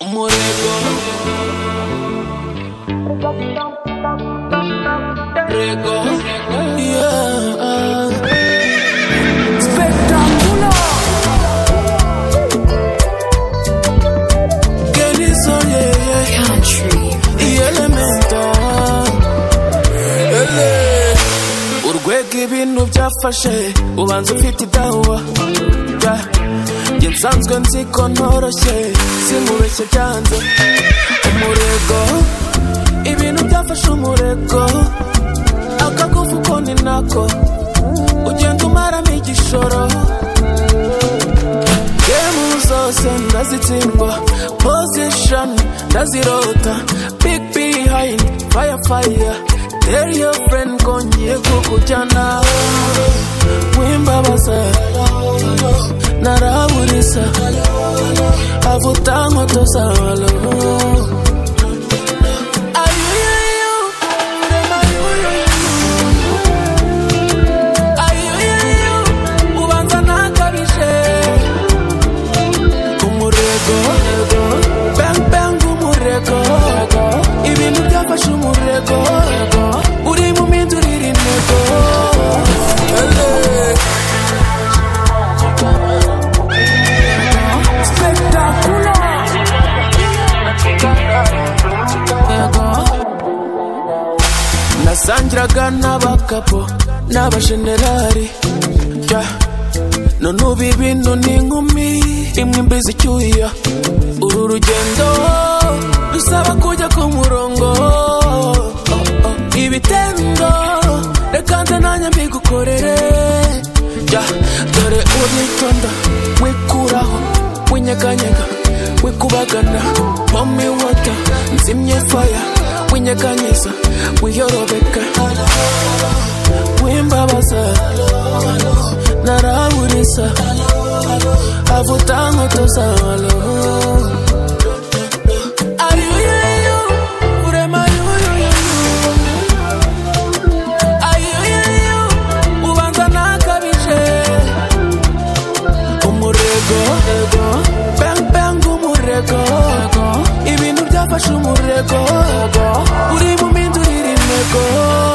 umurego rego yeah spectacular Geniso yeah country elemental urwego ibintu byafashe ubanza ufite idawa nsanzwe nziko ntoroshye sinkubeshye byanze umurego ibintu byafashe umurego akagufu ko ni nako ugenda umaramo igishoro gemu zose ndazitsindwa position ndazirota big behind fire tell your friend ko ngiye kukujyana wimbabaza naraburisa avuta nkoto salo ubanza nakabije umurego bang bang umurego ibintu byafashe umurego uri mu mindurira intego nasangiraga n'abakapo n'abajenerali none ubu ibintu ni inkumi imwe imbizi icyuya uru rugendo rusaba kujya ku murongo ibitendo reka nze nanjye mbigukorere dore uritonda wikuraho winyeganyega wikubagana mommy water nzimye fire winyeganyeza wiyorobeka wimbabaza naraburisa avuta nkoto salo ubanza nakabije umurego bang bang umurego ibintu byafashe umurego uri mu mindurira intego